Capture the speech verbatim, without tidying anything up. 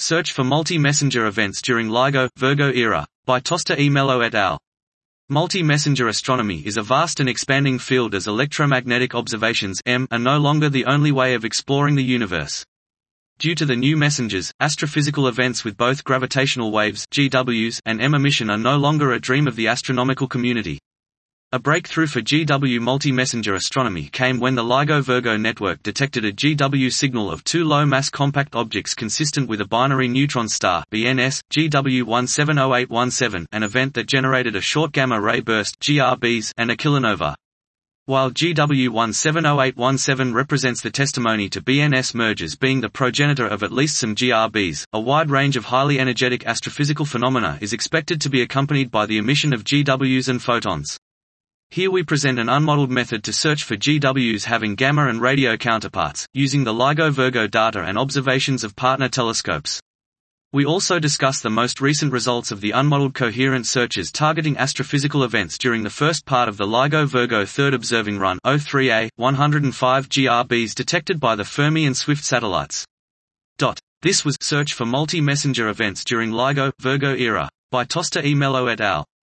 Search for multi-messenger events during LIGO Virgo era, by Tosta e Mello et al. Multi-messenger astronomy is a vast and expanding field as electromagnetic observations (E M) are no longer the only way of exploring the universe. Due to the new messengers, astrophysical events with both gravitational waves (G Ws) and E M emission are no longer a dream of the astronomical community. A breakthrough for G W multi-messenger astronomy came when the LIGO Virgo network detected a G W signal of two low-mass compact objects consistent with a binary neutron star (B N S) G W one seven zero eight one seven, an event that generated a short gamma-ray burst (G R Bs) and a kilonova. While G W one seven zero eight one seven represents the testimony to B N S mergers being the progenitor of at least some G R Bs, a wide range of highly energetic astrophysical phenomena is expected to be accompanied by the emission of G Ws and photons. Here we present an unmodeled method to search for G Ws having gamma and radio counterparts, using the LIGO Virgo data and observations of partner telescopes. We also discuss the most recent results of the unmodeled coherent searches targeting astrophysical events during the first part of the LIGO Virgo third observing run O three A, one hundred five G R Bs detected by the Fermi and Swift satellites. This was Search for multi-messenger events during LIGO Virgo era, by Tosta e Mello et al.